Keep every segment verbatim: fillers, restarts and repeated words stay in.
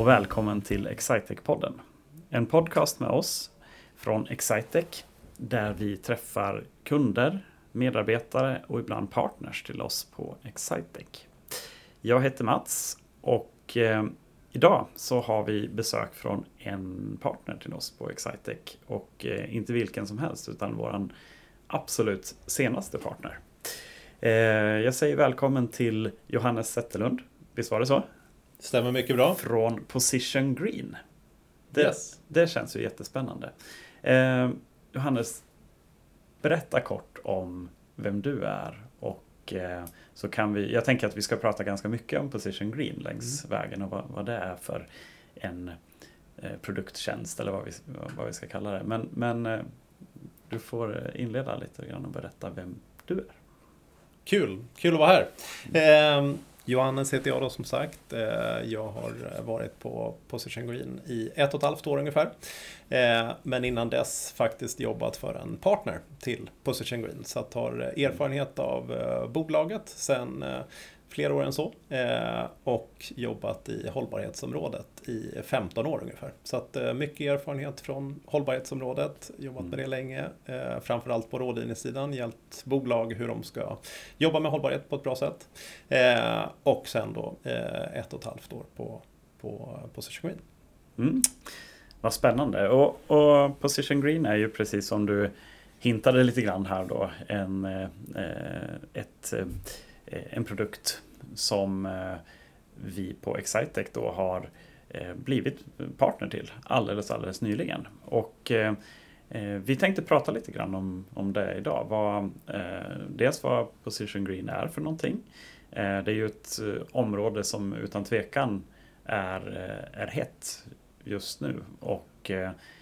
välkommen till Excitec-podden. En podcast med oss från Excitec där vi träffar kunder, medarbetare och ibland partners till oss på Excitec. Jag heter Mats och eh, idag så har vi besök från en partner till oss på Excitec och eh, inte vilken som helst utan våran absolut senaste partner. Eh, jag säger välkommen till Johannes Zetterlund. Visst var det så? Stämmer mycket bra. Från Position Green. Det, yes. det känns ju jättespännande. Eh, Johannes, berätta kort om vem du är. Och eh, så kan vi, jag tänker att vi ska prata ganska mycket om Position Green längs mm. vägen. Och vad, vad det är för en eh, produkttjänst eller vad vi, vad vi ska kalla det. Men, men eh, du får inleda lite grann och berätta vem du är. Kul, kul att vara här. Mm. Eh, Johannes heter jag då som sagt. Jag har varit på Position Green i ett och ett halvt år ungefär. Men innan dess faktiskt jobbat för en partner till Position Green. Så jag har erfarenhet av bolaget sedan flera år än så. Och jobbat i hållbarhetsområdet i femton år ungefär. Så att mycket erfarenhet från hållbarhetsområdet. Jobbat med det länge. Framförallt på rådgivningssidan. Hjälpt bolag hur de ska jobba med hållbarhet på ett bra sätt. Och sen då ett och ett halvt år på, på Position Green. Mm. Vad spännande. Och, och Position Green är ju precis som du hintade lite grann här då. En, ett... en produkt som vi på Excitec då har blivit partner till alldeles, alldeles nyligen. Och vi tänkte prata lite grann om, om det idag. Vad, dels vad Position Green är för någonting. Det är ju ett område som utan tvekan är, är hett just nu. Och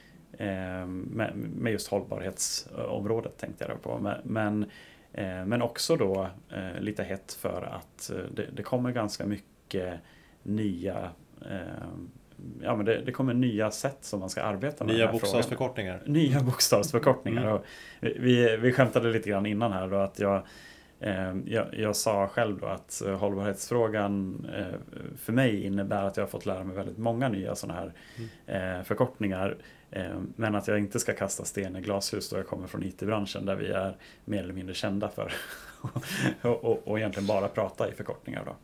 med, med just hållbarhetsområdet tänkte jag på. Men Men också då eh, lite hett för att eh, det, det kommer ganska mycket nya, eh, ja men det, det kommer nya sätt som man ska arbeta med. Nya bokstavsförkortningar. Nya bokstavsförkortningar. Mm. Och vi, vi skämtade lite grann innan här då att jag, eh, jag, jag sa själv då att hållbarhetsfrågan eh, för mig innebär att jag har fått lära mig väldigt många nya sådana här mm. eh, förkortningar. Men att jag inte ska kasta sten i glashus då jag kommer från I T-branschen där vi är mer eller mindre kända för och, och, och egentligen bara prata i förkortningar då.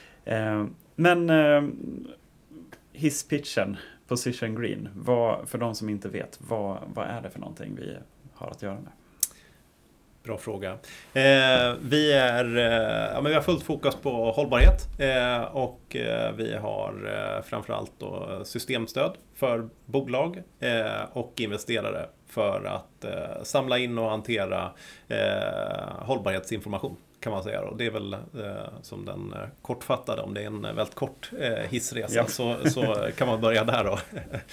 Men hisspitchen, Position Green, vad, för de som inte vet, vad, vad är det för någonting vi har att göra med? Bra fråga. Eh, vi, är, eh, ja, men vi har fullt fokus på hållbarhet eh, och eh, vi har eh, framförallt då systemstöd för bolag eh, och investerare för att eh, samla in och hantera eh, hållbarhetsinformation kan man säga. Och det är väl eh, som den eh, kortfattade, om det är en väldigt kort eh, hissresa ja. så, så kan man börja där då.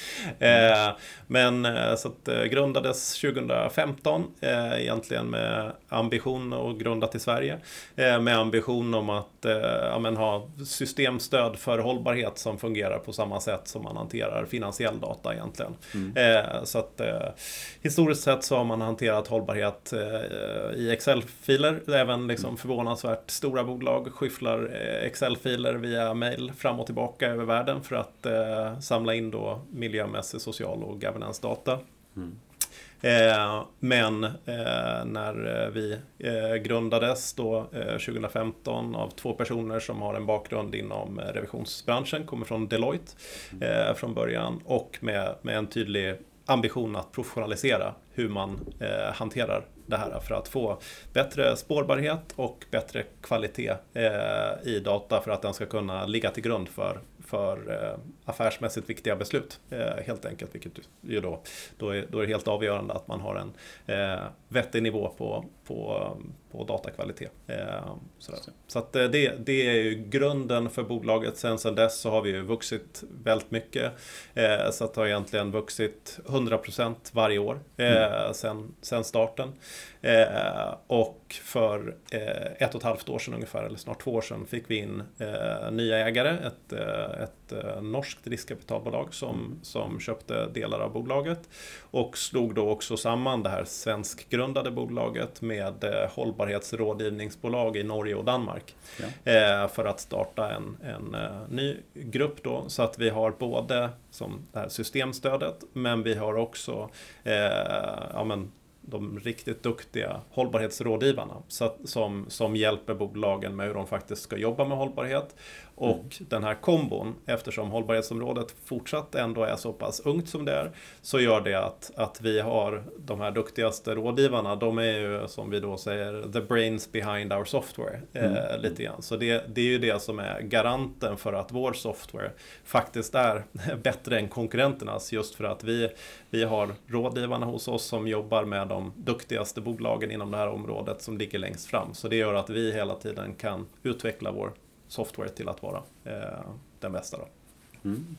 eh, men eh, så att eh, grundades tjugohundrafemton eh, egentligen med ambition och grundat i Sverige eh, med ambition om att eh, ja, men ha systemstöd för hållbarhet som fungerar på samma sätt som man hanterar finansiell data egentligen. Mm. Eh, så att eh, historiskt sett så har man hanterat hållbarhet eh, i Excel-filer, även liksom förvånansvärt stora bolag skyfflar Excel-filer via mail fram och tillbaka över världen för att eh, samla in då miljömässig, social och governance-data. Mm. Eh, men eh, när vi eh, grundades då eh, tjugohundrafemton av två personer som har en bakgrund inom eh, revisionsbranschen, kommer från Deloitte eh, från början och med, med en tydlig ambition att professionalisera hur man eh, hanterar det här för att få bättre spårbarhet och bättre kvalitet eh, i data för att den ska kunna ligga till grund för, för eh, affärsmässigt viktiga beslut eh, helt enkelt, vilket ju då, då, är, då är det helt avgörande att man har en eh, vettig nivå på, på, på datakvalitet. Eh, sådär. Så att det, det är ju grunden för bolaget. Sen, sen dess så har vi ju vuxit väldigt mycket eh, så att det har egentligen vuxit hundra procent varje år eh, mm. sen, sen starten. Eh, och för eh, ett och ett halvt år sedan ungefär, eller snart två år sedan, fick vi in eh, nya ägare, ett, eh, ett eh, norskt riskkapitalbolag som, som köpte delar av bolaget och slog då också samman det här svenskgrundade bolaget med eh, hållbarhet hållbarhetsrådgivningsbolag i Norge och Danmark. Ja. Eh, för att starta en, en uh, ny grupp då. Så att vi har både som det här systemstödet, men vi har också eh, ja, men, de riktigt duktiga hållbarhetsrådgivarna så att, som, som hjälper bolagen med hur de faktiskt ska jobba med hållbarhet. Och mm. den här kombon, eftersom hållbarhetsområdet fortsatt ändå är så pass ungt som det är, så gör det att, att vi har de här duktigaste rådgivarna, de är ju som vi då säger the brains behind our software mm. eh, lite grann. Så det, det är ju det som är garanten för att vår software faktiskt är bättre än konkurrenternas, just för att vi, vi har rådgivarna hos oss som jobbar med de duktigaste bolagen inom det här området som ligger längst fram. Så det gör att vi hela tiden kan utveckla vår software till att vara eh, den bästa då. Mm.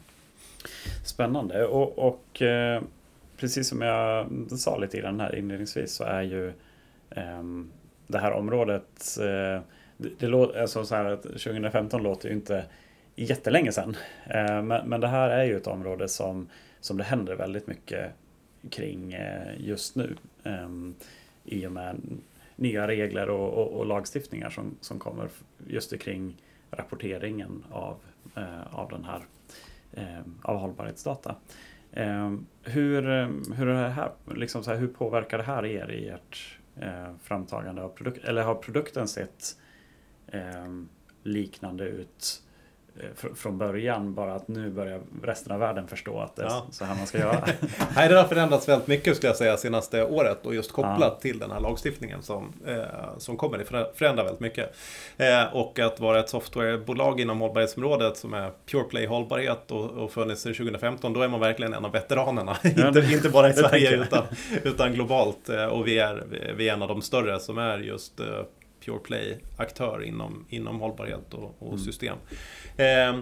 Spännande. Och, och eh, precis som jag sa lite i den här inledningsvis så är ju eh, det här området eh, det, det låter, alltså så här att tjugo femton låter ju inte jättelänge sedan. Eh, men, men det här är ju ett område som, som det händer väldigt mycket kring eh, just nu. Eh, I och med nya regler och, och, och lagstiftningar som, som kommer just kring rapporteringen av, eh, av den här eh, av hållbarhetsdata. Eh, hur, hur, är det här, liksom så här, hur påverkar det här er i ert eh, framtagande av produkt? Eller har produkten sett eh, liknande ut fr- från början, bara att nu börjar resten av världen förstå att det är ja. så här man ska göra? Nej, det har förändrats väldigt mycket skulle jag säga senaste året och just kopplat ja. till den här lagstiftningen som, eh, som kommer att förändra väldigt mycket. Eh, och att vara ett softwarebolag inom hållbarhetsområdet som är pure play hållbarhet och, och funnits sedan tjugo femton, då är man verkligen en av veteranerna. Ja, inte, inte bara i Sverige utan, utan globalt. Eh, och vi är, vi är en av de större som är just eh, pure play-aktör inom, inom hållbarhet och, och mm. system. Eh,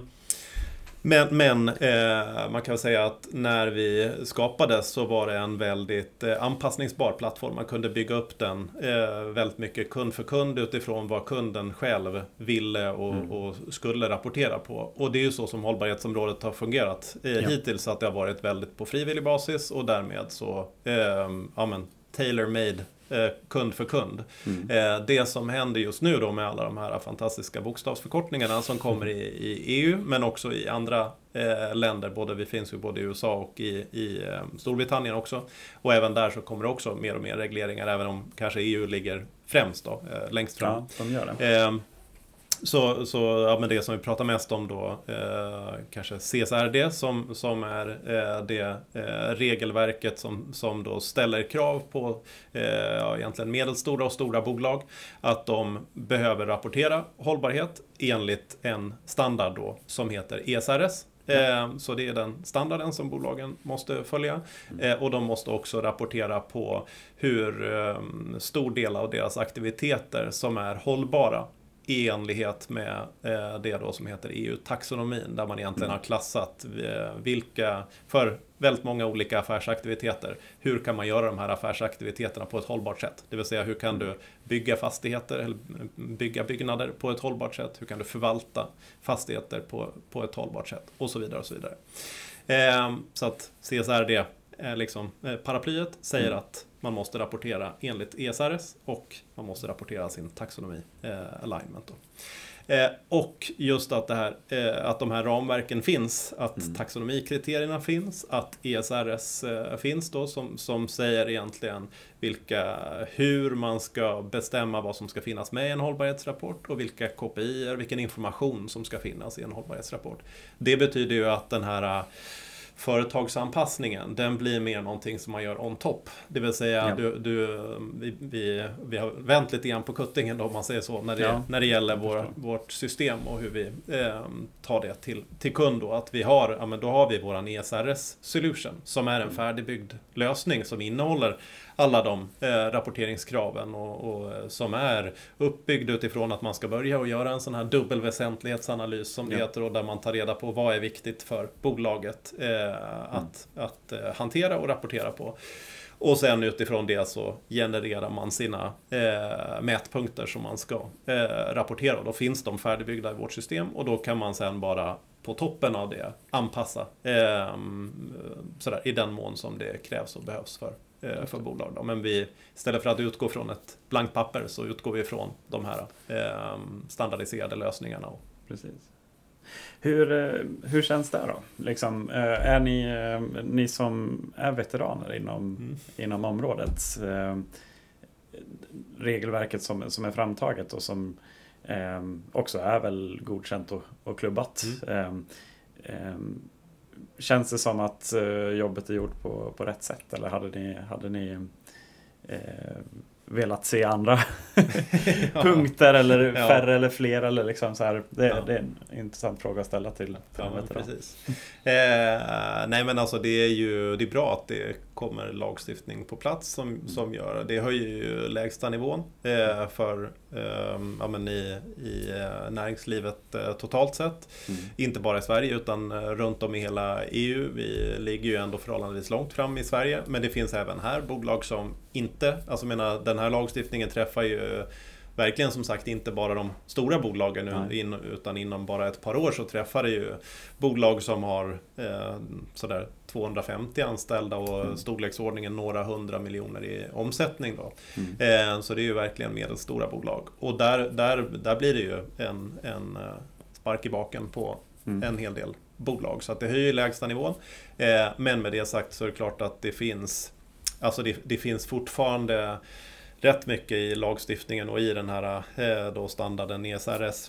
men men eh, man kan säga att när vi skapades så var det en väldigt eh, anpassningsbar plattform. Man kunde bygga upp den eh, väldigt mycket kund för kund utifrån vad kunden själv ville och, mm. och skulle rapportera på. Och det är ju så som hållbarhetsområdet har fungerat eh, ja. hittills, att det har varit väldigt på frivillig basis och därmed så eh, ja, men, tailor-made kund för kund. Mm. Det som händer just nu då med alla de här fantastiska bokstavsförkortningarna som kommer i, i E U men också i andra eh, länder, både vi finns ju både i U S A och i, i eh, Storbritannien också, och även där så kommer det också mer och mer regleringar, även om kanske E U ligger främst då, eh, längst fram. Ja, de gör det. Eh, Så, så ja, men det som vi pratar mest om då, eh, kanske C S R D som, som är eh, det eh, regelverket som, som då ställer krav på eh, ja, egentligen medelstora och stora bolag att de behöver rapportera hållbarhet enligt en standard då som heter E S R S. Eh, så det är den standarden som bolagen måste följa eh, och de måste också rapportera på hur eh, stor del av deras aktiviteter som är hållbara i enlighet med eh, det då som heter E U-taxonomin, där man egentligen har klassat eh, vilka, för väldigt många olika affärsaktiviteter, hur kan man göra de här affärsaktiviteterna på ett hållbart sätt? Det vill säga, hur kan du bygga fastigheter eller bygga byggnader på ett hållbart sätt? Hur kan du förvalta fastigheter på, på ett hållbart sätt? Och så vidare och så vidare. Eh, så att C S R D, eh, liksom, eh, paraplyet, säger mm. att man måste rapportera enligt E S R S och man måste rapportera sin taxonomi eh, alignment då. Eh, och just att, det här, eh, att de här ramverken finns, att mm. taxonomikriterierna finns, att E S R S eh, finns då som, som säger egentligen vilka, hur man ska bestämma vad som ska finnas med i en hållbarhetsrapport och vilka K P I-er, vilken information som ska finnas i en hållbarhetsrapport. Det betyder ju att den här företagsanpassningen, den blir mer någonting som man gör on top. Det vill säga, ja. du, du, vi, vi, vi har vänt lite grann på kuttingen då, om man säger så, när det, ja. när det gäller vår, vårt system och hur vi eh, tar det till, till kund. Då, att vi har, ja, men då har vi vår E S R S-solution som är en färdigbyggd lösning som innehåller alla de eh, rapporteringskraven och, och som är uppbyggd utifrån att man ska börja och göra en sån här dubbelväsentlighetsanalys som det ja. heter, och där man tar reda på vad är viktigt för bolaget eh, att, mm. att eh, hantera och rapportera på. Och sen utifrån det så genererar man sina eh, mätpunkter som man ska eh, rapportera, och då finns de färdigbyggda i vårt system, och då kan man sen bara på toppen av det anpassa eh, sådär, i den mån som det krävs och behövs för, eh, för bolag. Då. Men vi, istället för att utgå från ett blankt papper så utgår vi från de här eh, standardiserade lösningarna. Precis. Hur, hur känns det då? Liksom, är ni, ni som är veteraner inom, mm. inom området, eh, regelverket som, som är framtaget och som eh, också är väl godkänt och, och klubbat. Mm. Eh, eh, känns det som att eh, jobbet är gjort på, på rätt sätt, eller hade ni, hade ni eh, velat se andra punkter eller färre ja. eller fler eller liksom så här. Det, ja. det är en intressant fråga att ställa till, till ja, precis. eh, nej men alltså det är ju det är bra att det kommer lagstiftning på plats som, mm. som gör det höjer ju lägsta nivån eh, för eh, ja, men i, i näringslivet eh, totalt sett. Mm. Inte bara i Sverige utan eh, runt om i hela E U. Vi ligger ju ändå förhållandevis långt fram i Sverige, men det finns även här bolag som inte, alltså menar den här lagstiftningen träffar ju verkligen som sagt inte bara de stora bolagen nu, in, utan inom bara ett par år så träffar det ju bolag som har eh, sådär tvåhundrafemtio anställda och mm. storleksordningen några hundra miljoner i omsättning då. Mm. Eh, så det är ju verkligen medelstora bolag. Och där, där, där blir det ju en, en spark i baken på mm. en hel del bolag. Så att det höjer lägsta nivån. Eh, men med det sagt så är det klart att det finns alltså det, det finns fortfarande rätt mycket i lagstiftningen och i den här eh, då standarden E S R S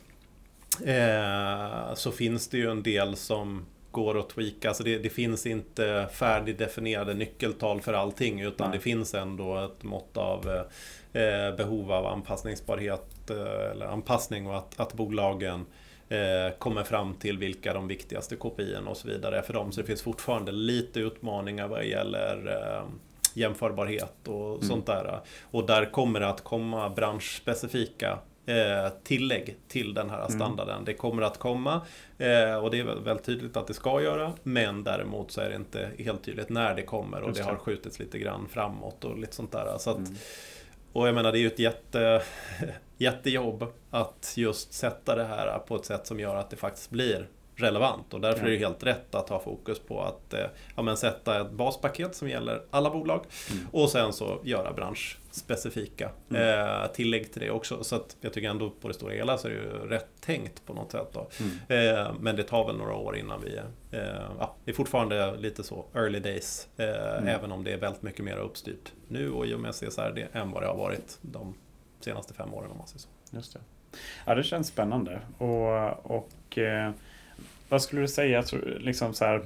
eh, så finns det ju en del som går att tweaka. Alltså det, det finns inte färdigdefinierade nyckeltal för allting, utan Nej. det finns ändå ett mått av eh, behov av anpassningsbarhet eh, eller anpassning, och att, att bolagen eh, kommer fram till vilka de viktigaste K P I:n och så vidare är för dem. Så det finns fortfarande lite utmaningar vad gäller eh, jämförbarhet och mm. sånt där. Och där kommer det att komma branschspecifika eh, tillägg till den här standarden. Mm. Det kommer att komma eh, och det är väldigt tydligt att det ska göra, men däremot så är det inte helt tydligt när det kommer, och det har skjutits lite grann framåt och lite sånt där. Så att, mm. Och jag menar, det är ju ett jätte, jättejobb att just sätta det här på ett sätt som gör att det faktiskt blir relevant, och därför ja. är det helt rätt att ha fokus på att ja, men sätta ett baspaket som gäller alla bolag mm. och sen så göra branschspecifika mm. eh, tillägg till det också. Så att jag tycker ändå på det stora hela så är det ju rätt tänkt på något sätt då. Mm. Eh, men det tar väl några år innan vi eh, ja, det är fortfarande lite så early days eh, mm. även om det är väldigt mycket mer uppstyrt nu och i och med C S R D än vad det har varit de senaste fem åren om man säger så. Just det. Ja, det känns spännande och, och eh, vad skulle du säga, liksom så här,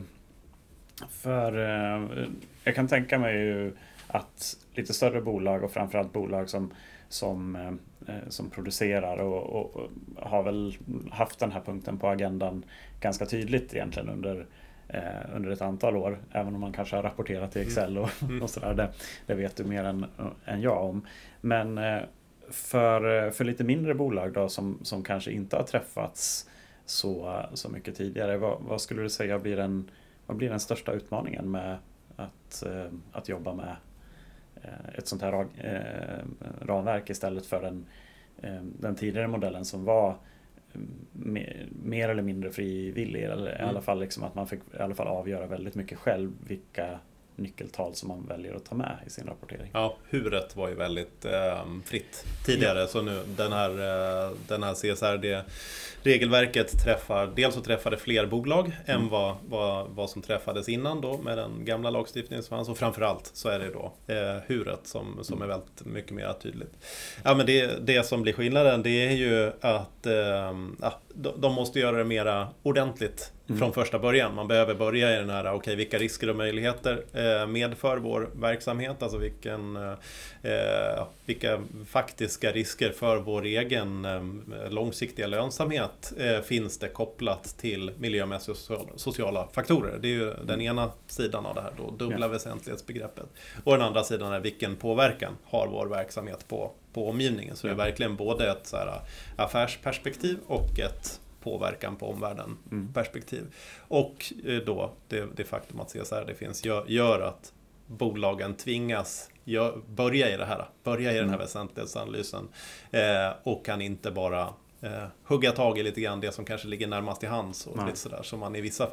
för eh, jag kan tänka mig ju att lite större bolag och framförallt bolag som, som, eh, som producerar och, och, och har väl haft den här punkten på agendan ganska tydligt egentligen under, eh, under ett antal år, även om man kanske har rapporterat i Excel och, mm. och sådär, det, det vet du mer än, än jag om. Men eh, för, för lite mindre bolag då som, som kanske inte har träffats så, så mycket tidigare. Vad, vad skulle du säga blir den, vad blir den största utmaningen med att, eh, att jobba med eh, ett sånt här eh, ramverk istället för den, eh, den tidigare modellen som var mer, mer eller mindre frivillig, eller mm. i alla fall liksom att man fick i alla fall avgöra väldigt mycket själv vilka nyckeltal som man väljer att ta med i sin rapportering. Ja, huret var ju väldigt eh, fritt tidigare, så nu den här, eh, den här C S R D-regelverket träffar, dels så träffade fler bolag mm. än vad, vad, vad som träffades innan då med den gamla lagstiftningen som fanns, och framförallt så är det då eh, huret som, som är väldigt mycket mer tydligt. Ja, men det, det som blir skillnaden, det är ju att eh, ja, de, de måste göra det mera ordentligt Mm. från första början. Man behöver börja i den här, okej, okay, vilka risker och möjligheter eh, medför vår verksamhet, alltså vilken, eh, vilka faktiska risker för vår egen eh, långsiktiga lönsamhet eh, finns det kopplat till miljömässiga och sociala, sociala faktorer. Det är ju den ena sidan av det här då, dubbla ja. väsentlighetsbegreppet. Och den andra sidan är vilken påverkan har vår verksamhet på, på omgivningen. Så ja. det är verkligen både ett så här, affärsperspektiv och ett påverkan på omvärlden mm. perspektiv. Och då det, det faktum att C S R det finns gör, gör att bolagen tvingas gör, börja i det här, börja i mm. den här väsentlighetsanalysen eh, och kan inte bara eh, hugga tag i lite grann det som kanske ligger närmast i hands och Nej. lite sådär som man i vissa fall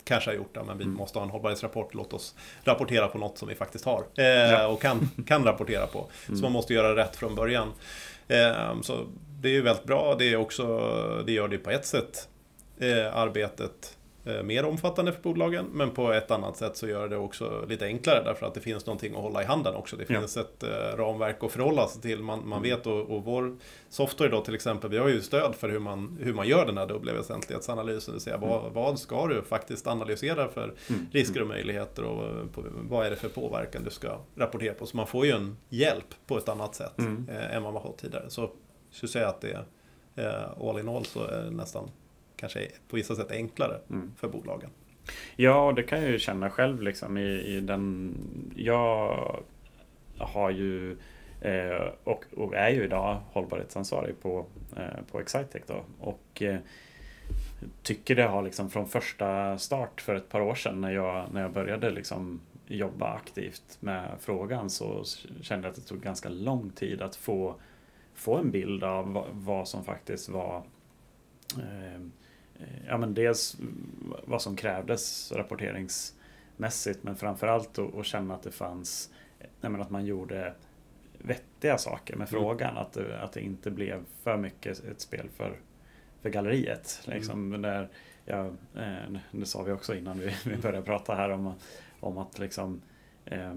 kanske har gjort det, men vi mm. måste ha en hållbarhetsrapport, låt oss rapportera på något som vi faktiskt har eh, ja. och kan, kan rapportera på. Mm. Så man måste göra rätt från början. Eh, så det är ju väldigt bra, det, är också, det gör det på ett sätt eh, arbetet mer omfattande för bolagen, men på ett annat sätt så gör det också lite enklare därför att det finns någonting att hålla i handen också. Det finns ja. ett eh, ramverk att förhålla sig till. Man, man vet och, och vår software då till exempel, vi har ju stöd för hur man, hur man gör den här dubbla väsentlighetsanalysen. Det vill säga, mm. vad, vad ska du faktiskt analysera för mm. risker och möjligheter och på, vad är det för påverkan du ska rapportera på. Så man får ju en hjälp på ett annat sätt mm. eh, än vad man har tidigare. Så jag skulle säga att det är eh, all in all så är det nästan kanske på vissa sätt enklare mm. för bolagen. Ja, det kan jag ju känna själv liksom i, i den... Jag har ju eh, och, och är ju idag hållbarhetsansvarig på, eh, på Excitec då. Och eh, tycker det har liksom från första start för ett par år sedan när jag, när jag började liksom jobba aktivt med frågan, så kände jag att det tog ganska lång tid att få, få en bild av vad, vad som faktiskt var eh, ja, men dels vad som krävdes rapporteringsmässigt, men framförallt att, att känna att det fanns, nej, men att man gjorde vettiga saker med frågan, mm. att, det, att det inte blev för mycket ett spel för, för galleriet. Liksom, mm. där, ja, det sa vi också innan vi, vi började prata här om, om att liksom, eh,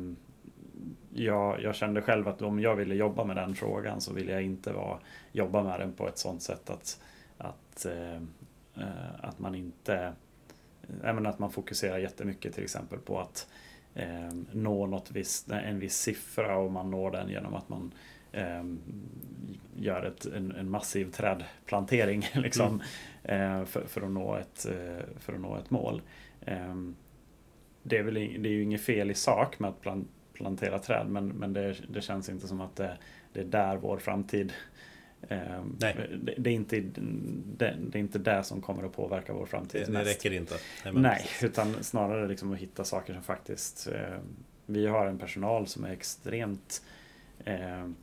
jag, jag kände själv att om jag ville jobba med den frågan så ville jag inte vara, jobba med den på ett sånt sätt att, att eh, att man inte, även att man fokuserar jättemycket till exempel på att eh, nå något visst, en viss siffra, och man når den genom att man eh, gör ett, en, en massiv trädplantering liksom, mm. eh, för, för, att nå ett, för att nå ett mål. Eh, det, är väl, det är ju inget fel i sak med att plan, plantera träd, men, men det, det känns inte som att det, det är där vår framtid. Um, det, det, är inte, det, det är inte det som kommer att påverka vår framtid. Det, det räcker inte. Nej, Nej, utan snarare liksom att hitta saker som faktiskt... Eh, vi har en personal som är extremt eh, eh,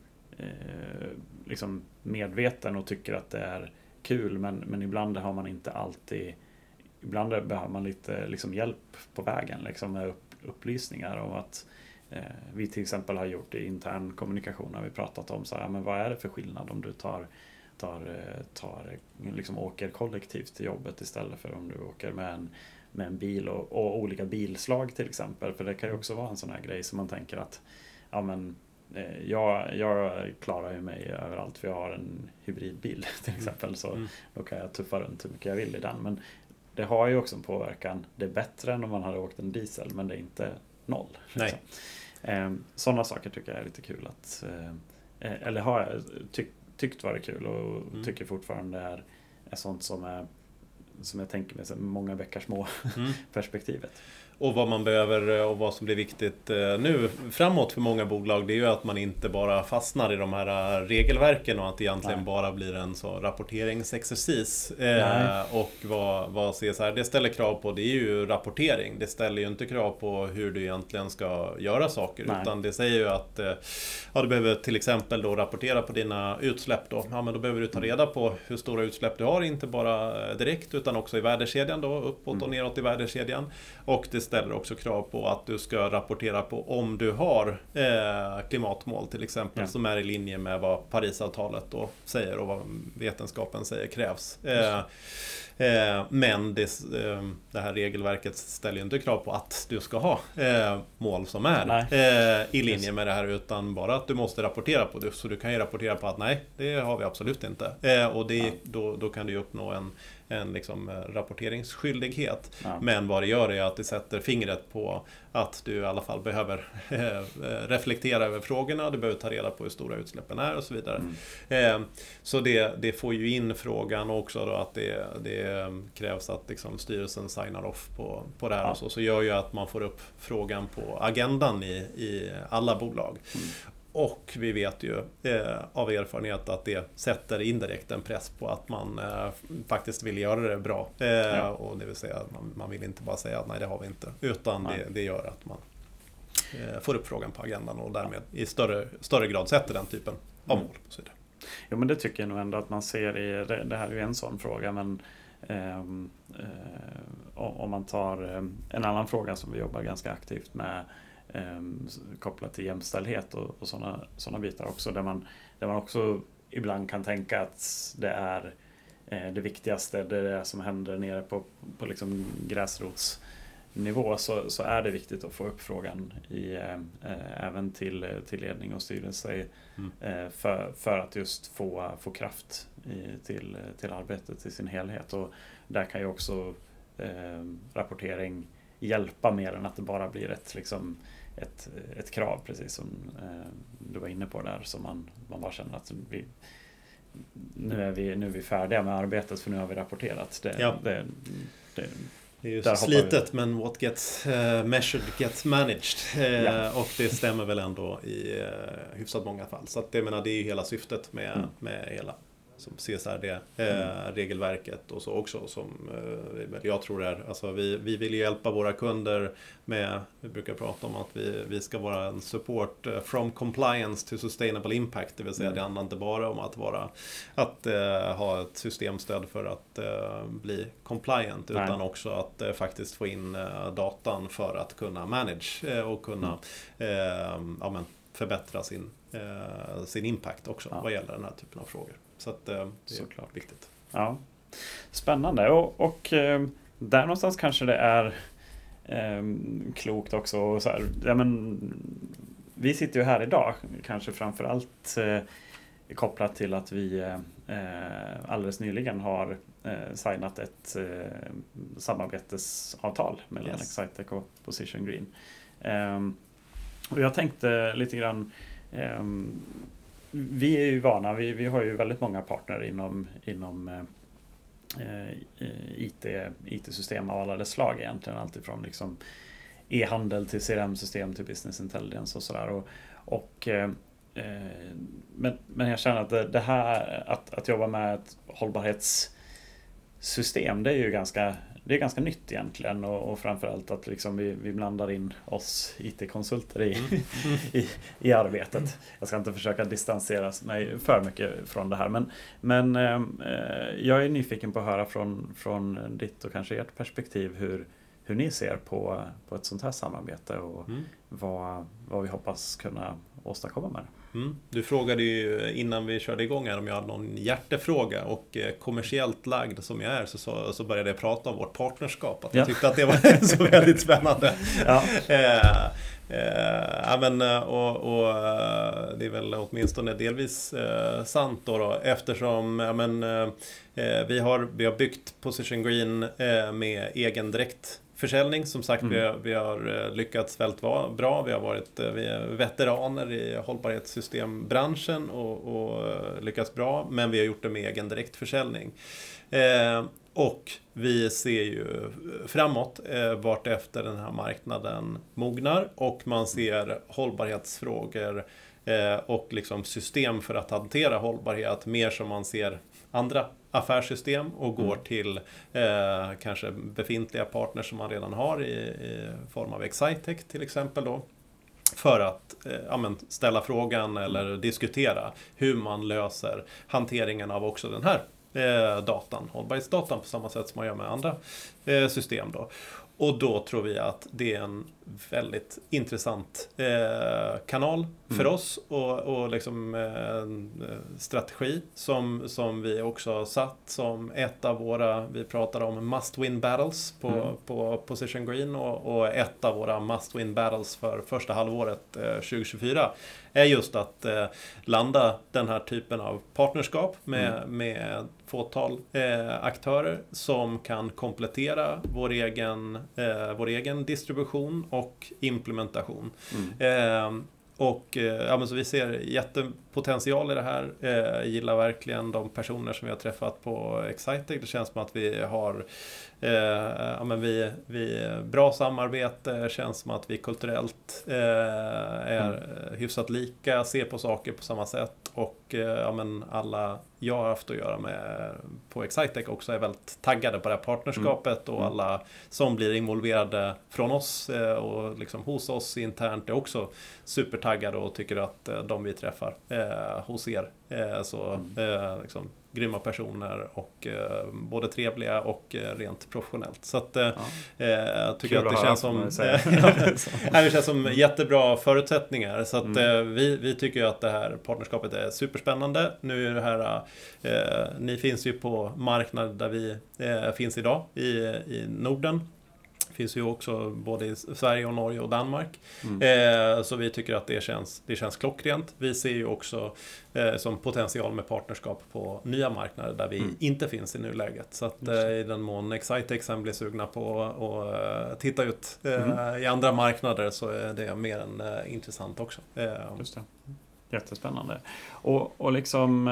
liksom medveten och tycker att det är kul, men, men ibland har man inte alltid... Ibland behöver man lite liksom hjälp på vägen liksom, med upp, upplysningar om att Eh, vi till exempel har gjort i intern kommunikation, har vi pratat om så här, men vad är det för skillnad om du tar, tar, tar liksom åker kollektivt till jobbet istället för om du åker med en, med en bil och, och olika bilslag till exempel, för det kan ju också vara en sån här grej som man tänker att ja, men, eh, jag, jag klarar ju mig överallt för jag har en hybridbil till exempel, så mm. då kan jag tuffa runt hur mycket jag vill i den, men det har ju också en påverkan. Det är bättre än om man hade åkt en diesel, men det är inte noll. Nej. Eh, sådana saker tycker jag är lite kul att, eh, eller har jag tyck, tyckt var det kul och mm. tycker fortfarande är, är sånt som är, som jag tänker med många bäckar små mm. perspektivet. Och vad man behöver och vad som blir viktigt nu framåt för många bolag, det är ju att man inte bara fastnar i de här regelverken och att det egentligen Nej. bara blir en så rapporteringsexercis. Eh, och vad, vad C S R det ställer krav på, det är ju rapportering. Det ställer ju inte krav på hur du egentligen ska göra saker, Nej. utan det säger ju att eh, ja, du behöver till exempel då rapportera på dina utsläpp då. Ja, men då behöver du ta reda på hur stora utsläpp du har, inte bara direkt utan också i värdekedjan då, uppåt mm. och neråt i värdekedjan. Och det ställer också krav på att du ska rapportera på om du har eh, klimatmål till exempel, ja. som är i linje med vad Parisavtalet då säger och vad vetenskapen säger krävs. Eh, eh, men det, eh, det här regelverket ställer ju inte krav på att du ska ha eh, mål som är eh, i linje med det här, utan bara att du måste rapportera på det. Så du kan ju rapportera på att nej, det har vi absolut inte. Eh, och det, ja. då, då kan du uppnå en en liksom rapporteringsskyldighet. Ja. Men vad det gör är att det sätter fingret på att du i alla fall behöver reflektera över frågorna, du behöver ta reda på hur stora utsläppen är och så vidare. Mm. Så det, det får ju in frågan också då, att det, det krävs att liksom styrelsen signar off på, på det här, ja. och så, så gör ju att man får upp frågan på agendan i, i alla bolag. Mm. Och vi vet ju eh, av erfarenhet att det sätter indirekt en press på att man eh, faktiskt vill göra det bra. Eh, ja. Och det vill säga att man, man vill inte bara säga att nej, det har vi inte. Utan det, det gör att man eh, får upp frågan på agendan och därmed i större, större grad sätter den typen av mål. Så det. Jo, men det tycker jag nog ändå att man ser i, det, det här är ju en sån fråga, men eh, om man tar en annan fråga som vi jobbar ganska aktivt med kopplat till jämställdhet och, och sådana såna bitar också, där man, där man också ibland kan tänka att det är det viktigaste, det är det som händer nere på, på liksom gräsrotsnivå, så, så är det viktigt att få upp frågan i, eh, även till, till ledning och styrelse mm. eh, för, för att just få, få kraft i, till, till arbetet i sin helhet. Och där kan ju också eh, rapportering hjälpa mer än att det bara blir ett, liksom, ett, ett krav, precis som eh, du var inne på där, som man, man bara känner att vi Nu är, vi, nu är vi färdiga med arbetet, för nu har vi rapporterat. Det, ja. det, det, det är ju slitet, men what gets uh, measured gets managed. Uh, ja. Och det stämmer väl ändå i uh, hyfsat många fall. Så att det, menar, det är ju hela syftet med, mm. med hela som C S R D-regelverket mm. och så också, som eh, jag tror är, alltså vi, vi vill hjälpa våra kunder med, vi brukar prata om att vi, vi ska vara en support from compliance to sustainable impact, det vill säga mm. det handlar inte bara om att vara, att eh, ha ett systemstöd för att eh, bli compliant, Nej. utan också att eh, faktiskt få in eh, datan för att kunna manage eh, och kunna mm. eh, ja, men, förbättra sin, eh, sin impact också ja. vad gäller den här typen av frågor. Så att, eh, det är såklart viktigt. Ja. Spännande. Och, och eh, där någonstans kanske det är eh, klokt också. Och så här, ja, men, vi sitter ju här idag, kanske framförallt eh, kopplat till att vi eh, alldeles nyligen har eh, signat ett eh, samarbetsavtal mellan yes. Excitech och Position Green. Eh, och jag tänkte lite grann, eh, vi är ju vana, vi, vi har ju väldigt många partner inom, inom eh, I T, I T-system av alla dess slag egentligen, alltifrån liksom e-handel till C R M-system till business intelligence och sådär. Och, och, eh, men, men jag känner att det, det här, att, att jobba med ett hållbarhetssystem, det är ju ganska, det är ganska nytt egentligen, och, och framförallt att liksom vi, vi blandar in oss I T-konsulter i, mm. i, i arbetet. Jag ska inte försöka distansera mig för mycket från det här, men, men eh, jag är nyfiken på att höra från, från ditt och kanske ert perspektiv hur, hur ni ser på, på ett sånt här samarbete och mm. vad, vad vi hoppas kunna åstadkomma med det. Mm. Du frågade ju innan vi körde igång här om jag hade någon hjärtefråga, och eh, kommersiellt lagd som jag är så, så, så började jag prata om vårt partnerskap. Att jag ja. tyckte att det var så väldigt spännande. Ja. Eh, eh, men, och, och det är väl åtminstone delvis eh, sant då, då eftersom ja, men, eh, vi, har, vi har byggt Position Green eh, med egen direkt försäljning. Som sagt, mm. vi, har, vi har lyckats väldigt bra. Vi har varit vi är veteraner i hållbarhetssystembranschen och, och lyckats bra. Men vi har gjort det med egen direktförsäljning. Eh, och vi ser ju framåt eh, vart efter den här marknaden mognar. Och man ser hållbarhetsfrågor eh, och liksom system för att hantera hållbarhet mer som man ser andra affärssystem och går mm. till eh, kanske befintliga partners som man redan har i, i form av Excitech till exempel då, för att eh, ja, men ställa frågan eller mm. diskutera hur man löser hanteringen av också den här eh, datan, hållbarhetsdatan, på samma sätt som man gör med andra eh, system då. Och då tror vi att det är en väldigt intressant eh, kanal för mm. oss och, och liksom en eh, strategi som, som vi också har satt som ett av våra, vi pratar om must win battles på, mm. på Position Green, och, och ett av våra must win battles för första halvåret eh, tjugo tjugofyra är just att eh, landa den här typen av partnerskap med, mm. med fåtal eh, aktörer som kan komplettera vår egen, eh, vår egen distribution och implementation. Mm. Eh, och eh, ja, men så vi ser jättepotential i det här. Eh, gillar verkligen de personer som vi har träffat på Excitech. Det känns som att vi har eh, ja, men vi, vi bra samarbete. Känns som att vi kulturellt eh, är mm. hyfsat lika, ser på saker på samma sätt. Och eh, ja, men alla jag har haft att göra med på Excitech också är väldigt taggade på det här partnerskapet. Mm. Och alla som blir involverade från oss eh, och liksom hos oss internt är också supertaggade och tycker att eh, de vi träffar eh, hos er Eh, så eh, liksom, grymma personer och eh, både trevliga och eh, rent professionellt. Så att, eh, ja. jag tycker Kul att det känns som, ja, det känns som jättebra förutsättningar. Så att, mm. eh, vi, vi tycker att det här partnerskapet är superspännande. Nu är det här, eh, ni finns ju på marknaden där vi eh, finns idag i, i Norden. Finns ju också både i Sverige och Norge och Danmark. Mm. Eh, så vi tycker att det känns, det känns klockrent. Vi ser ju också eh, som potential med partnerskap på nya marknader där vi mm. inte finns i nuläget. Så att eh, i den mån Excitex blir sugna på att uh, titta ut uh, mm. i andra marknader så är det mer än uh, intressant också. Uh, Just det. Jättespännande. Och, och liksom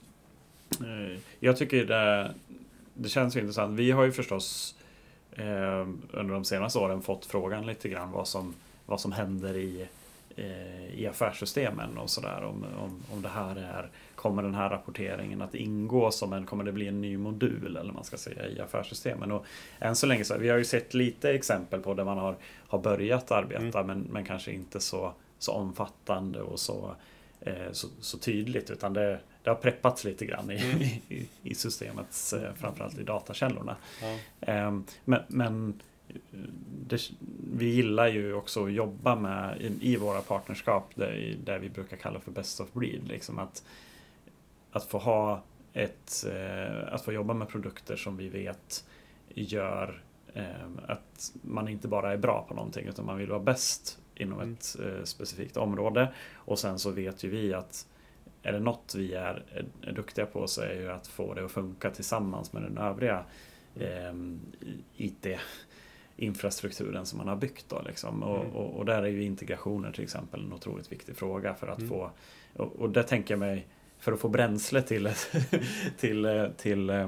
uh, jag tycker det, det känns ju intressant. Vi har ju förstås Eh, under de senaste åren fått frågan lite grann vad som, vad som händer i, eh, i affärssystemen och sådär. Om, om, om det här är, kommer den här rapporteringen att ingå som en, kommer det bli en ny modul eller man ska säga i affärssystemen. Och än så länge så, vi har ju sett lite exempel på där man har, har börjat arbeta mm. men, men kanske inte så, så omfattande och så, eh, så, så tydligt utan det Det har preppats lite grann i, mm. i, i systemets, framförallt i datakällorna. Ja. Men, men det, vi gillar ju också att jobba med i, i våra partnerskap där, där vi brukar kalla för best of breed. Liksom att, att få ha ett, att få jobba med produkter som vi vet gör att man inte bara är bra på någonting utan man vill vara bäst inom mm. ett specifikt område. Och sen så vet ju vi att är det något vi är, är duktiga på så är ju att få det att funka tillsammans med den övriga eh, I T-infrastrukturen som man har byggt. Då, liksom. och, mm. och, och där är ju integrationer till exempel en otroligt viktig fråga för att mm. få, och, och där tänker jag mig, för att få bränsle till, till, till eh,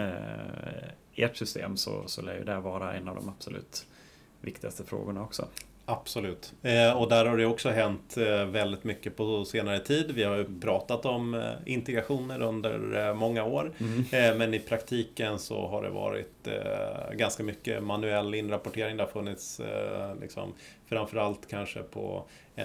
ert system så, så lär ju det vara en av de absolut viktigaste frågorna också. Absolut. Eh, och där har det också hänt eh, väldigt mycket på senare tid. Vi har ju pratat om eh, integrationer under eh, många år. Mm. Eh, men i praktiken så har det varit eh, ganska mycket manuell inrapportering. Det har funnits eh, liksom, framförallt kanske på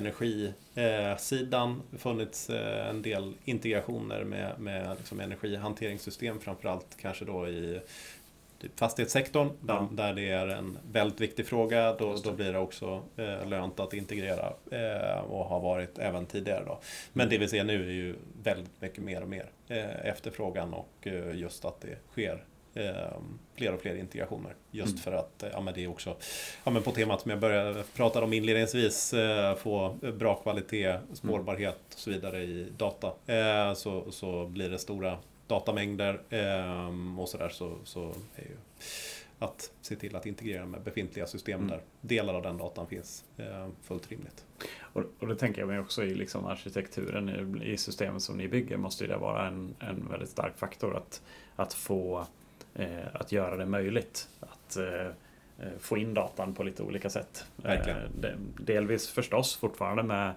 energisidan eh, funnits eh, en del integrationer med, med liksom, energihanteringssystem. Framförallt kanske då i fastighetssektorn där, ja. där det är en väldigt viktig fråga då, då blir det också eh, lönt att integrera eh, och har varit även tidigare då. Men det vi ser nu är ju väldigt mycket mer och mer eh, efterfrågan och eh, just att det sker eh, fler och fler integrationer just mm. för att ja, men det är också ja, men på temat som jag började prata om inledningsvis eh, få bra kvalitet, spårbarhet och så vidare i data eh, så, så blir det stora datamängder eh, och sådär så, så är ju att se till att integrera med befintliga system mm. där delar av den datan finns eh, fullt rimligt. Och, och det tänker jag mig också i liksom arkitekturen i, i systemet som ni bygger måste ju det vara en, en väldigt stark faktor att, att få eh, att göra det möjligt att eh, få in datan på lite olika sätt. Verkligen. Eh, delvis förstås fortfarande med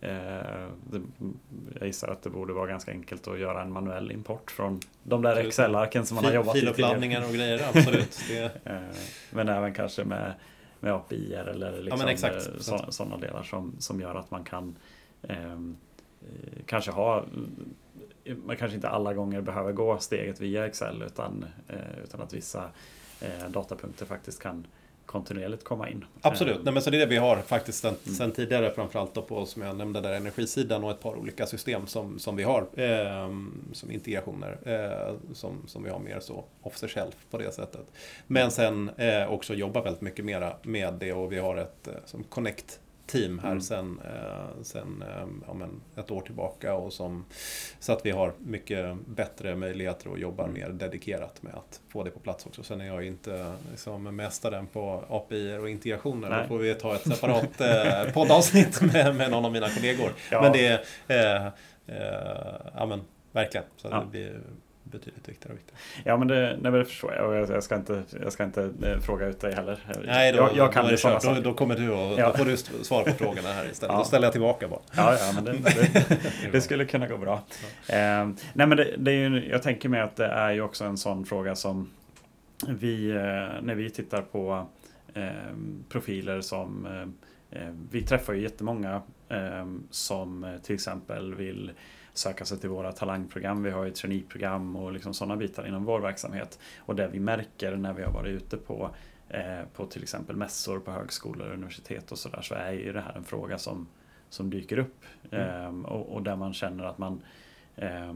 jag gissar att det borde vara ganska enkelt att göra en manuell import från de där Excel-arken som man har jobbat i tidigare. Filupplandningar och grejer, absolut. Det... Men även kanske med, med A P I-er eller liksom ja, exakt. Så, sådana delar som, som gör att man kan eh, kanske ha man kanske inte alla gånger behöver gå steget via Excel utan, eh, utan att vissa eh, datapunkter faktiskt kan kontinuerligt komma in. Absolut, Nej, men så det är det vi har faktiskt sen, mm. sen tidigare framförallt då på som jag nämnde där energisidan och ett par olika system som, som vi har eh, som integrationer eh, som, som vi har mer så off the shelf på det sättet. Men sen eh, också jobba väldigt mycket mera med det och vi har ett eh, som Connect team här mm. sen, eh, sen eh, ja, men ett år tillbaka och som, så att vi har mycket bättre möjligheter att jobba mm. mer dedikerat med att få det på plats också. Sen är jag inte liksom, mästaren på A P I och integrationer. Nej. Då får vi ta ett separat eh, poddavsnitt med, med någon av mina kollegor. Ja. Men det är eh, eh, ja, men, verkligen så ja. Det blir betydligt viktigare och viktigare. Ja, men det, nej, det förstår jag. Och jag, jag ska inte, jag ska inte eh, fråga ut dig heller. Nej, då, jag, jag kan då, det kört, då, då kommer du och ja. Då får du svara på frågorna här istället. Ja. Då ställer jag tillbaka bara. Ja, ja men det, det, det skulle kunna gå bra. Ja. Eh, nej, men det, det är ju, jag tänker mig att det är ju också en sån fråga som vi, eh, när vi tittar på eh, profiler som eh, vi träffar ju jättemånga eh, som till exempel vill söka sig till våra talangprogram. Vi har ju traineeprogram och liksom sådana bitar inom vår verksamhet. Och det vi märker när vi har varit ute på, eh, på till exempel mässor på högskolor och universitet och sådär, så är ju det här en fråga som, som dyker upp. Mm. Eh, och, och där man känner att man eh,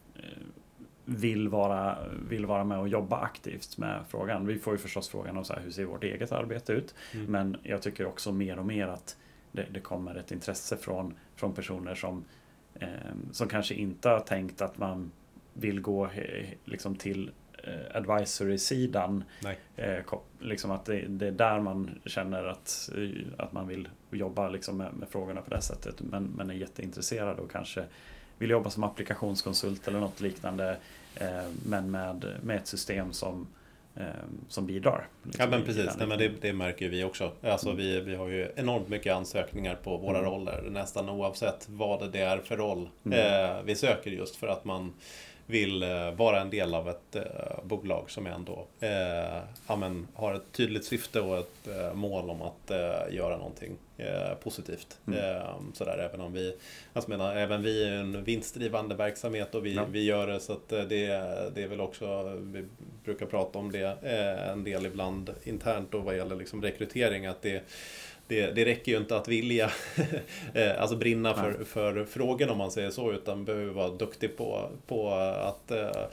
vill, vara, vill vara med och jobba aktivt med frågan. Vi får ju förstås frågan om så här, hur ser vårt eget arbete ut? Mm. Men jag tycker också mer och mer att det, det kommer ett intresse från, från personer som Eh, som kanske inte har tänkt att man vill gå eh, liksom till eh, advisory-sidan. Eh, liksom att det, det är där man känner att, att man vill jobba liksom med, med frågorna på det sättet. Men, men är jätteintresserad och kanske vill jobba som applikationskonsult eller något liknande. Eh, men med, med ett system som som bidrar. Liksom, ja men precis, Nej, men det, det märker vi också. Alltså, mm. vi, vi har ju enormt mycket ansökningar på våra mm. roller, nästan oavsett vad det är för roll mm. eh, vi söker, just för att man vill eh, vara en del av ett eh, bolag som ändå eh, ja, men, har ett tydligt syfte och ett eh, mål om att eh, göra någonting eh, positivt. Mm. Eh, sådär, även om vi, alltså menar, även vi är en vinstdrivande verksamhet och vi, ja. vi gör det, så att det, det är väl också, vi brukar prata om det eh, en del ibland internt och vad gäller liksom rekrytering, att det Det, det räcker ju inte att vilja alltså brinna för, för frågan, om man säger så, utan behöver vara duktig på, på att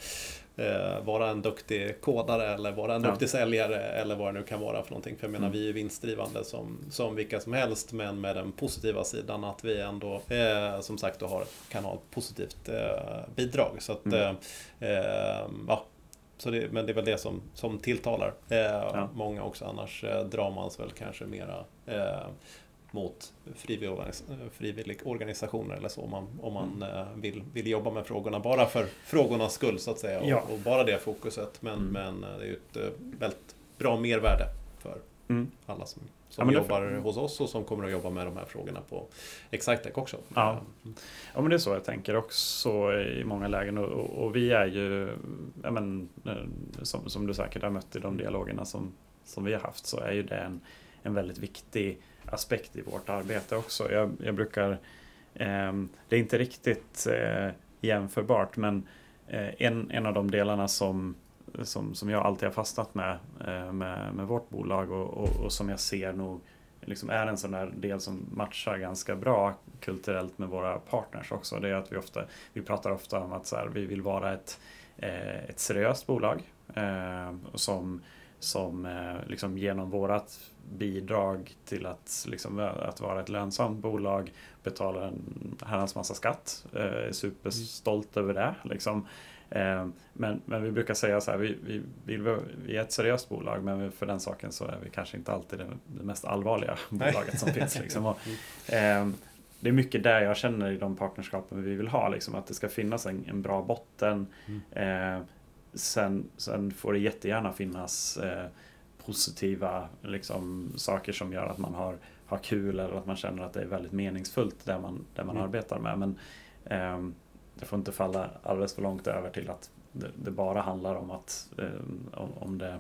eh, vara en duktig kodare eller vara en ja. duktig säljare eller vad det nu kan vara för någonting. För jag menar, mm. vi är vinstdrivande som, som vilka som helst, men med den positiva sidan att vi ändå eh, som sagt då har, kan ha ett positivt eh, bidrag. Så att mm. eh, ja. Så det, men det är väl det som, som tilltalar eh, ja. många också. Annars eh, drar man sig väl kanske mera eh, mot frivillig, frivillig organisationer eller så, om man, om man mm. eh, vill, vill jobba med frågorna bara för frågornas skull, så att säga, och, ja. och bara det fokuset. Men, mm. men det är ju ett eh, väldigt bra mervärde för mm. alla som, som ja, jobbar för... hos oss och som kommer att jobba med de här frågorna på Excitec också. Ja. Ja, men det är så jag tänker också i många lägen, och, och, och vi är ju, ja, men, som, som du säkert har mött i de dialogerna som, som vi har haft, så är ju det en, en väldigt viktig aspekt i vårt arbete också. Jag, jag brukar, eh, det är inte riktigt eh, jämförbart, men eh, en, en av de delarna som Som, som jag alltid har fastnat med, med, med vårt bolag och, och, och som jag ser nog liksom är en sån där del som matchar ganska bra kulturellt med våra partners också. Det är att vi ofta, vi pratar ofta om att så här, vi vill vara ett, eh, ett seriöst bolag eh, som, som eh, liksom genom vårat bidrag till att, liksom, att vara ett lönsamt bolag betalar en herrans massa skatt. Eh, är superstolt mm. över det liksom. Men, men vi brukar säga så här, vi, vi, vi, vi är ett seriöst bolag, men för den saken så är vi kanske inte alltid det, det mest allvarliga bolaget som finns. Liksom. Och, eh, det är mycket där jag känner i de partnerskapen vi vill ha, liksom, att det ska finnas en, en bra botten. Mm. Eh, sen, sen får det jättegärna finnas eh, positiva liksom, saker som gör att man har, har kul, eller att man känner att det är väldigt meningsfullt där man, där man mm. arbetar med. Men eh, det får inte falla alldeles för långt över till att det, det bara handlar om att, eh, om, om det,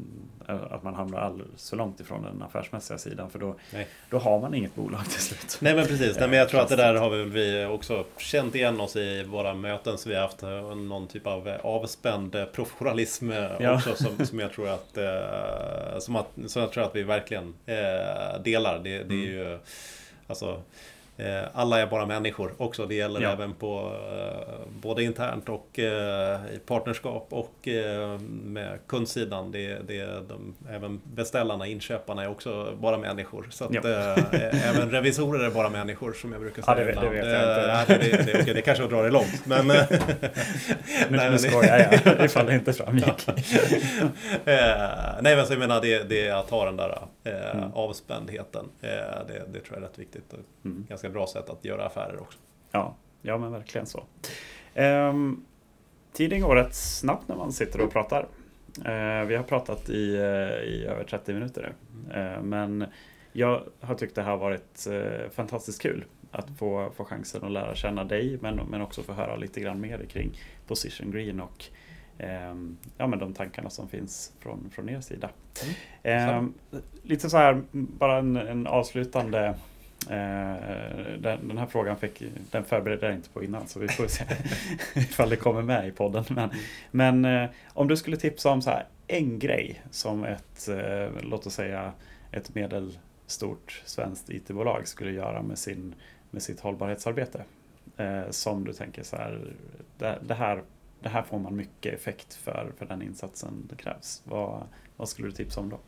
att man hamnar alldeles för långt ifrån den affärsmässiga sidan, för då, då har man inget bolag till slut. Nej men precis, Nej, men jag tror att det där har vi också känt igen oss i våra möten, så vi har haft någon typ av avspänd professionalism ja. också som, som jag tror att eh, som, att, som jag tror att vi verkligen eh, delar. Det, det är ju alltså alla är bara människor också. Det gäller ja. även på både internt och i partnerskap och med kundsidan. Det, det, de, även beställarna, inköparna är också bara människor. Så att ja. äh, även revisorer är bara människor, som jag brukar säga. Ja, det, det vet jag inte. Det, det, det, okay, det kanske drar det långt. Men, nu nej, nu skojar jag. Det faller inte framgick. Nej, men så jag menar, det, det är att ha den där äh, mm. avspändheten. Äh, det, det tror jag är rätt viktigt. Mm. Ganska bra sätt att göra affärer också. Ja, ja men verkligen så. Ehm, tiden går rätt snabbt när man sitter och pratar. Ehm, vi har pratat i, i över trettio minuter nu. Ehm, men jag har tyckt det här varit eh, fantastiskt kul att få, få chansen att lära känna dig, men, men också få höra lite grann mer kring Position Green och ehm, ja, men de tankarna som finns från, från er sida. Mm. Ehm, lite så här, bara en, en avslutande Den, den här frågan fick, den förberedde jag inte på innan, så vi får se ifall det kommer med i podden. Men, men om du skulle tipsa om så här en grej som ett, låt oss säga, ett medelstort svenskt I T-bolag skulle göra med, sin, med sitt hållbarhetsarbete. Som du tänker så här, det, det här, det här får man mycket effekt för, för den insatsen det krävs. Vad, vad skulle du tipsa om då?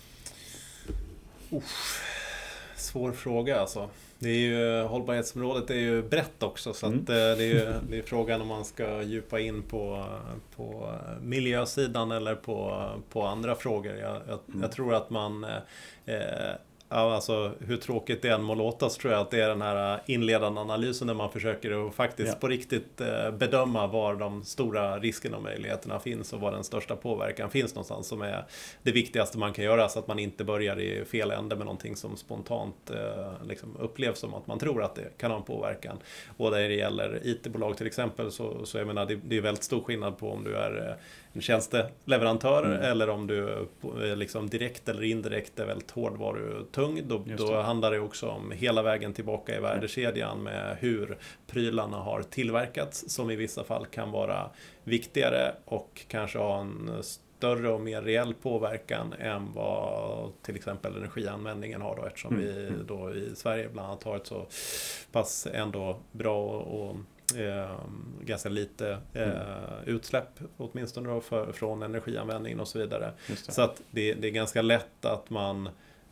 Uff. Svår fråga alltså. Det är ju, hållbarhetsområdet är ju brett också, så Mm. att det är ju det är frågan om man ska djupa in på, på miljösidan eller på, på andra frågor. Jag, jag, Mm. jag tror att man eh, ja, alltså, hur tråkigt det än må låta, så tror jag att det är den här inledande analysen där man försöker att faktiskt Ja. på riktigt eh, bedöma var de stora riskerna och möjligheterna finns och var den största påverkan finns någonstans, som är det viktigaste man kan göra, så att man inte börjar i fel ände med någonting som spontant eh, liksom upplevs som att man tror att det kan ha en påverkan. Och där det gäller I T-bolag till exempel, så, så jag menar, det, det är väldigt stor skillnad på om du är eh, en tjänsteleverantör Mm. eller om du eh, liksom direkt eller indirekt är väldigt hårdvarutung. Då, då handlar det också om hela vägen tillbaka i värdekedjan med hur prylarna har tillverkats, som i vissa fall kan vara viktigare och kanske ha en större och mer reell påverkan än vad till exempel energianvändningen har då, eftersom Mm. vi då i Sverige bland annat har ett så pass ändå bra och Eh, ganska lite eh, mm. utsläpp åtminstone då för, från energianvändningen och så vidare. Just det. Så att det, det är ganska lätt att man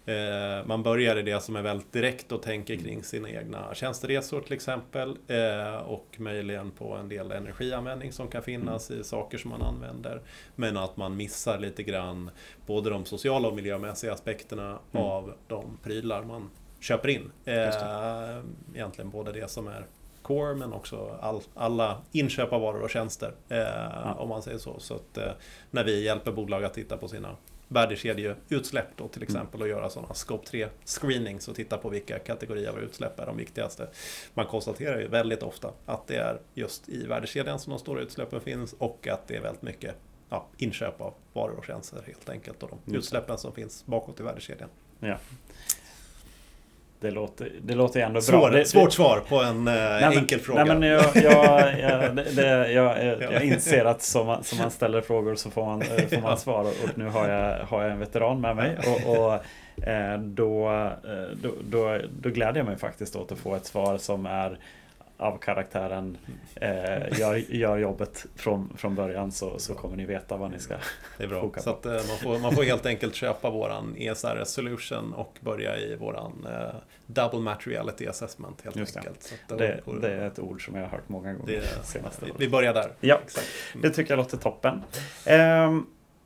eh, man börjar i det som är väldigt direkt och tänker kring sina egna tjänsteresor till exempel, eh, och möjligen på en del energianvändning som kan finnas mm. i saker som man använder, men att man missar lite grann både de sociala och miljömässiga aspekterna mm. av de prylar man köper in. Eh, egentligen både det som är core, men också all, alla inköp av varor och tjänster, eh, ja. om man säger så. Så att eh, när vi hjälper bolag att titta på sina värdekedjeutsläpp då till exempel, och göra sådana scope tre screenings och titta på vilka kategorier av utsläpp är de viktigaste. Man konstaterar ju väldigt ofta att det är just i värdekedjan som de stora utsläppen finns, och att det är väldigt mycket ja, inköp av varor och tjänster helt enkelt, och de utsläppen som finns bakåt i värdekedjan. Ja. Det låter, det låter ändå Svår, bra. Det, svårt det, svar på en eh, nej, men, enkel fråga. Nej, men jag, jag, jag, det, jag, jag, jag inser att som man, som man ställer frågor så får man, får man svar. Och nu har jag, har jag en veteran med mig. Och, och eh, då, då, då, då gläder jag mig faktiskt åt att få ett svar som är av karaktären eh, gör, gör jobbet från, från början, så, så kommer ni veta vad ni ska. Det är bra. Så att, eh, man, får, man får helt enkelt köpa våran E S R S-solution och börja i våran eh, double match reality assessment helt Just enkelt. Så att, det, det, det är ett ord som jag har hört många gånger det, senaste vi, vi börjar där. Ja, exakt. Mm. Det tycker jag låter toppen. Eh,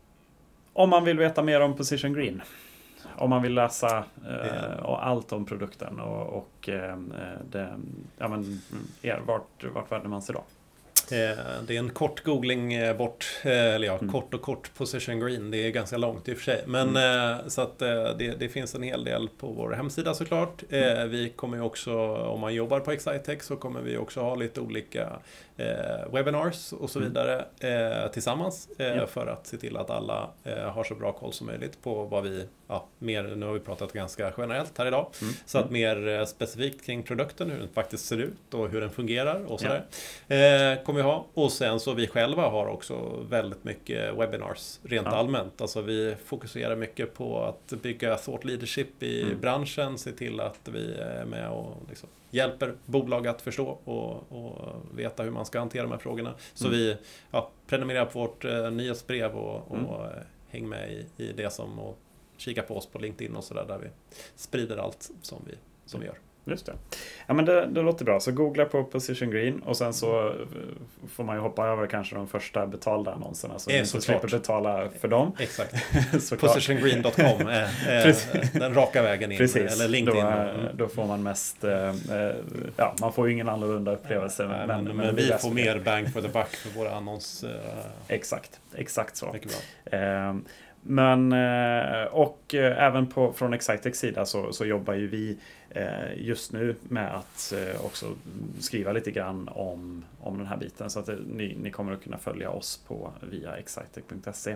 om man vill veta mer om Position Green, om man vill läsa eh, och allt om produkten och, och eh, det, ja, men, er, vart, vart vänder man sig då? Det är en kort googling bort, eller ja, mm. kort och kort Position Green, det är ganska långt i och för sig. Men mm. så att det, det finns en hel del på vår hemsida såklart. Mm. Vi kommer ju också, om man jobbar på Excitech, så kommer vi också ha lite olika eh, webinars och så vidare eh, tillsammans eh, mm. för att se till att alla eh, har så bra koll som möjligt på vad vi, ja, mer, nu har vi pratat ganska generellt här idag, mm. så att mer eh, specifikt kring produkten, hur den faktiskt ser ut och hur den fungerar och sådär. Yeah. Eh, kommer vi ha. Och sen så vi själva har också väldigt mycket webinars rent ja. allmänt. Alltså vi fokuserar mycket på att bygga thought leadership i mm. branschen, se till att vi är med och liksom hjälper bolag att förstå och, och veta hur man ska hantera de här frågorna. Så mm. vi ja, prenumererar på vårt eh, nyhetsbrev och, mm. och eh, häng med i, i det som, och kika på oss på LinkedIn och sådär, där vi sprider allt som vi, som vi gör. Just det. Ja, men det, det låter bra. Så googla på Position Green och sen så får man ju hoppa över kanske de första betalda annonserna, så ni inte slipper betala för dem. Exakt. position green dot com är, är den raka vägen in. Precis. Eller LinkedIn. Då, mm. då får man mest, eh, ja, man får ju ingen annorlunda upplevelse. Nej, men, men, men, men vi får mer bang for the buck för våra annons. Eh, exakt, exakt så. Mycket bra. Eh, Men, och även på, från Excitechs sida så, så jobbar ju vi just nu med att också skriva lite grann om, om den här biten, så att ni, ni kommer att kunna följa oss på via excitech punkt se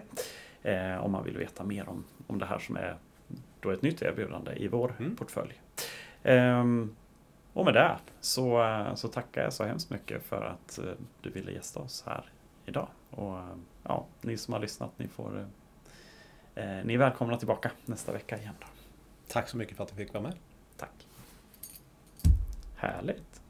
om man vill veta mer om, om det här som är då ett nytt erbjudande i vår mm. portfölj. Ehm, och med det så, så tackar jag så hemskt mycket för att du ville gästa oss här idag. Och ja, ni som har lyssnat, ni får eh, ni är välkomna tillbaka nästa vecka igen då. Tack så mycket för att du fick vara med. Tack. Härligt.